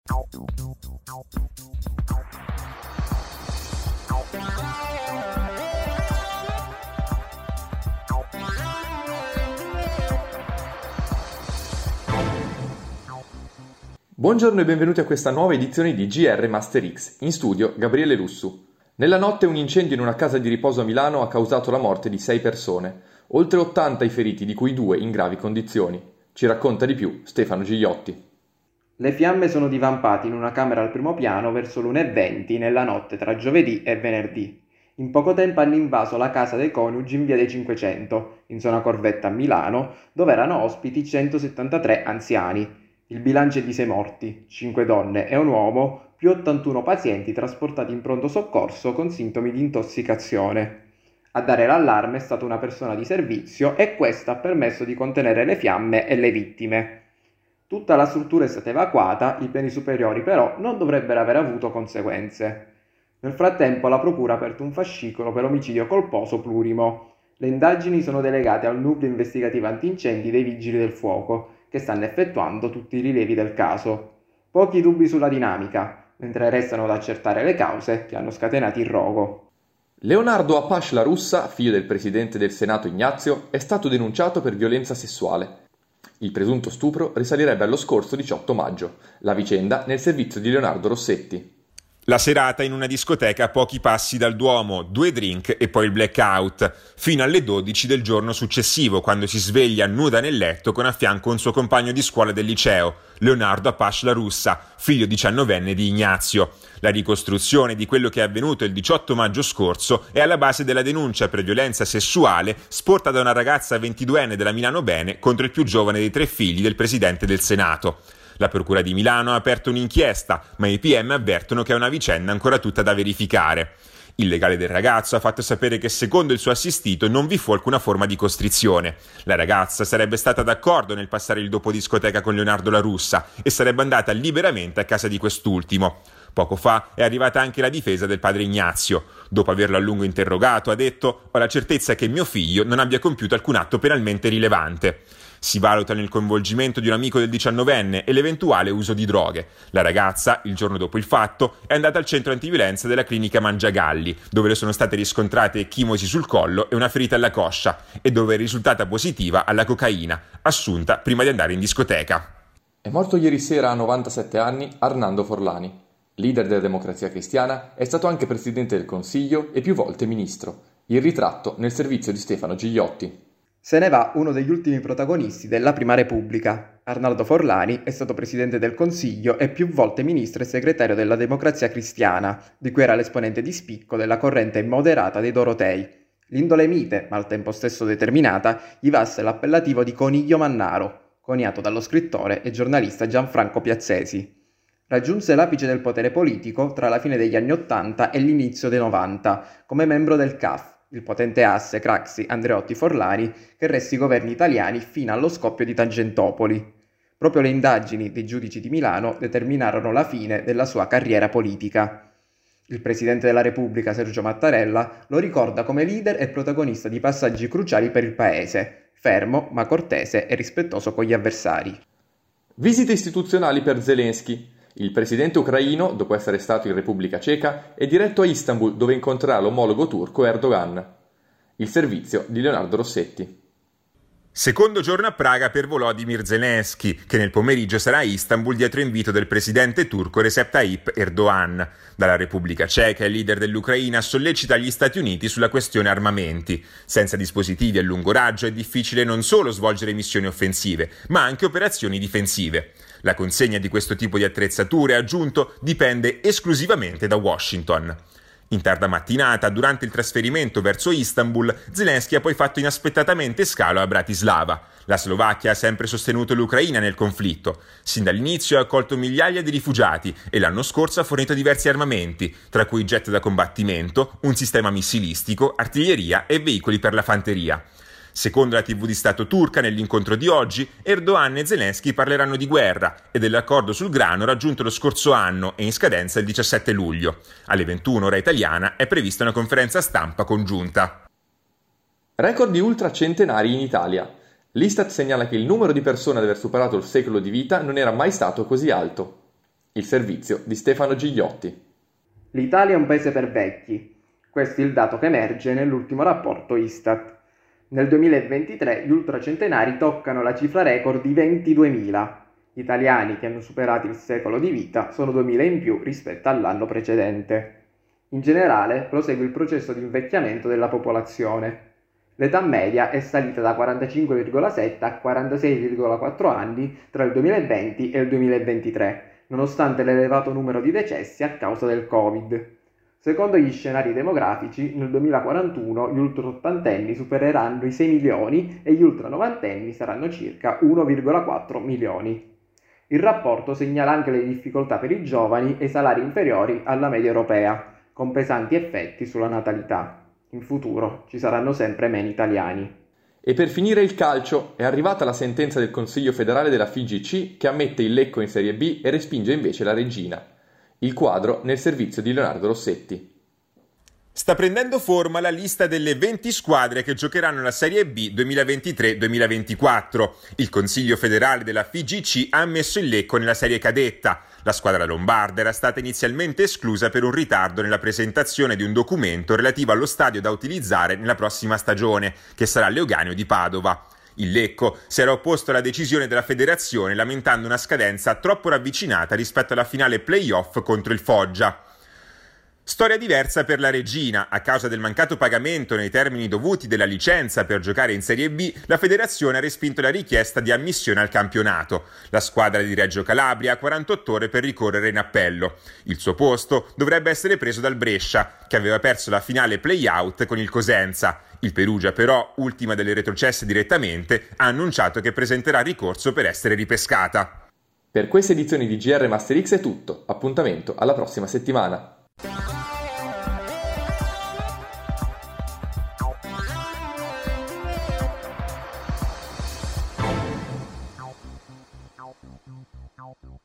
Buongiorno e benvenuti a questa nuova edizione di GR Master X. In studio Gabriele Lussu. Nella notte un incendio in una casa di riposo a Milano ha causato la morte di 6 persone, oltre 80 i feriti, di cui 2 in gravi condizioni. Ci racconta di più Stefano Gigliotti. Le fiamme sono divampate in una camera al primo piano verso l'1:20 nella notte tra giovedì e venerdì. In poco tempo hanno invaso la casa dei coniugi in via dei 500, in zona Corvetta a Milano, dove erano ospiti 173 anziani. Il bilancio è di 6 morti, 5 donne e un uomo, più 81 pazienti trasportati in pronto soccorso con sintomi di intossicazione. A dare l'allarme è stata una persona di servizio e questo ha permesso di contenere le fiamme e le vittime. Tutta la struttura è stata evacuata, i piani superiori però non dovrebbero aver avuto conseguenze. Nel frattempo la procura ha aperto un fascicolo per omicidio colposo plurimo. Le indagini sono delegate al nucleo investigativo antincendi dei Vigili del Fuoco, che stanno effettuando tutti i rilievi del caso. Pochi dubbi sulla dinamica, mentre restano da accertare le cause che hanno scatenato il rogo. Leonardo Apache La Russa, figlio del presidente del Senato Ignazio, è stato denunciato per violenza sessuale. Il presunto stupro risalirebbe allo scorso 18 maggio, la vicenda nel servizio di Leonardo Rossetti. La serata in una discoteca a pochi passi dal Duomo, 2 drink e poi il blackout, fino alle 12 del giorno successivo, quando si sveglia nuda nel letto con a fianco un suo compagno di scuola del liceo, Leonardo Apache La Russa, figlio 19enne di Ignazio. La ricostruzione di quello che è avvenuto il 18 maggio scorso è alla base della denuncia per violenza sessuale sporta da una ragazza 22enne della Milano Bene contro il più giovane dei 3 figli del presidente del Senato. La Procura di Milano ha aperto un'inchiesta, ma i PM avvertono che è una vicenda ancora tutta da verificare. Il legale del ragazzo ha fatto sapere che secondo il suo assistito non vi fu alcuna forma di costrizione. La ragazza sarebbe stata d'accordo nel passare il dopo discoteca con Leonardo La Russa e sarebbe andata liberamente a casa di quest'ultimo. Poco fa è arrivata anche la difesa del padre Ignazio. Dopo averlo a lungo interrogato ha detto: «Ho la certezza che mio figlio non abbia compiuto alcun atto penalmente rilevante». Si valutano il coinvolgimento di un amico del 19enne e l'eventuale uso di droghe. La ragazza, il giorno dopo il fatto, è andata al centro antiviolenza della clinica Mangiagalli, dove le sono state riscontrate chimosi sul collo e una ferita alla coscia, e dove è risultata positiva alla cocaina, assunta prima di andare in discoteca. È morto ieri sera a 97 anni Arnaldo Forlani. Leader della Democrazia Cristiana, è stato anche Presidente del Consiglio e più volte Ministro. Il ritratto nel servizio di Stefano Gigliotti. Se ne va uno degli ultimi protagonisti della Prima Repubblica. Arnaldo Forlani è stato Presidente del Consiglio e più volte Ministro e Segretario della Democrazia Cristiana, di cui era l'esponente di spicco della corrente immoderata dei Dorotei. L'indole mite, ma al tempo stesso determinata, gli valse l'appellativo di Coniglio Mannaro, coniato dallo scrittore e giornalista Gianfranco Piazzesi. Raggiunse l'apice del potere politico tra la fine degli anni '80 e l'inizio dei '90 come membro del CAF, il potente asse Craxi-Andreotti-Forlani che resse i governi italiani fino allo scoppio di Tangentopoli. Proprio le indagini dei giudici di Milano determinarono la fine della sua carriera politica. Il Presidente della Repubblica Sergio Mattarella lo ricorda come leader e protagonista di passaggi cruciali per il paese, fermo ma cortese e rispettoso con gli avversari. Visite istituzionali per Zelensky. Il presidente ucraino, dopo essere stato in Repubblica Ceca, è diretto a Istanbul, dove incontrerà l'omologo turco Erdogan. Il servizio di Leonardo Rossetti. Secondo giorno a Praga per Volodymyr Zelensky, che nel pomeriggio sarà a Istanbul dietro invito del presidente turco Recep Tayyip Erdogan. Dalla Repubblica Ceca il leader dell'Ucraina sollecita gli Stati Uniti sulla questione armamenti. Senza dispositivi a lungo raggio è difficile non solo svolgere missioni offensive, ma anche operazioni difensive. La consegna di questo tipo di attrezzature, ha aggiunto, dipende esclusivamente da Washington. In tarda mattinata, durante il trasferimento verso Istanbul, Zelensky ha poi fatto inaspettatamente scalo a Bratislava. La Slovacchia ha sempre sostenuto l'Ucraina nel conflitto. Sin dall'inizio ha accolto migliaia di rifugiati e l'anno scorso ha fornito diversi armamenti, tra cui jet da combattimento, un sistema missilistico, artiglieria e veicoli per la fanteria. Secondo la TV di Stato turca, nell'incontro di oggi, Erdogan e Zelensky parleranno di guerra e dell'accordo sul grano raggiunto lo scorso anno e in scadenza il 17 luglio. Alle 21 ora italiana è prevista una conferenza stampa congiunta. Record di ultracentenari in Italia. L'Istat segnala che il numero di persone ad aver superato il secolo di vita non era mai stato così alto. Il servizio di Stefano Gigliotti. L'Italia è un paese per vecchi. Questo è il dato che emerge nell'ultimo rapporto Istat. Nel 2023 gli ultracentenari toccano la cifra record di 22.000. Gli italiani che hanno superato il secolo di vita sono 2.000 in più rispetto all'anno precedente. In generale prosegue il processo di invecchiamento della popolazione. L'età media è salita da 45,7 a 46,4 anni tra il 2020 e il 2023, nonostante l'elevato numero di decessi a causa del Covid. Secondo gli scenari demografici, nel 2041 gli ultraottantenni supereranno i 6 milioni e gli ultranovantenni saranno circa 1,4 milioni. Il rapporto segnala anche le difficoltà per i giovani e i salari inferiori alla media europea, con pesanti effetti sulla natalità. In futuro ci saranno sempre meno italiani. E per finire il calcio, è arrivata la sentenza del Consiglio federale della FIGC che ammette il Lecco in Serie B e respinge invece la Reggina. Il quadro nel servizio di Leonardo Rossetti. Sta prendendo forma la lista delle 20 squadre che giocheranno la Serie B 2023-2024. Il Consiglio federale della FIGC ha ammesso il Lecco nella serie cadetta. La squadra lombarda era stata inizialmente esclusa per un ritardo nella presentazione di un documento relativo allo stadio da utilizzare nella prossima stagione, che sarà l'Euganeo di Padova. Il Lecco si era opposto alla decisione della federazione lamentando una scadenza troppo ravvicinata rispetto alla finale play-off contro il Foggia. Storia diversa per la Reggina. A causa del mancato pagamento nei termini dovuti della licenza per giocare in Serie B, la federazione ha respinto la richiesta di ammissione al campionato. La squadra di Reggio Calabria ha 48 ore per ricorrere in appello. Il suo posto dovrebbe essere preso dal Brescia, che aveva perso la finale play-out con il Cosenza. Il Perugia, però, ultima delle retrocesse direttamente, ha annunciato che presenterà ricorso per essere ripescata. Per queste edizioni di GR Master X è tutto. Appuntamento alla prossima settimana. No.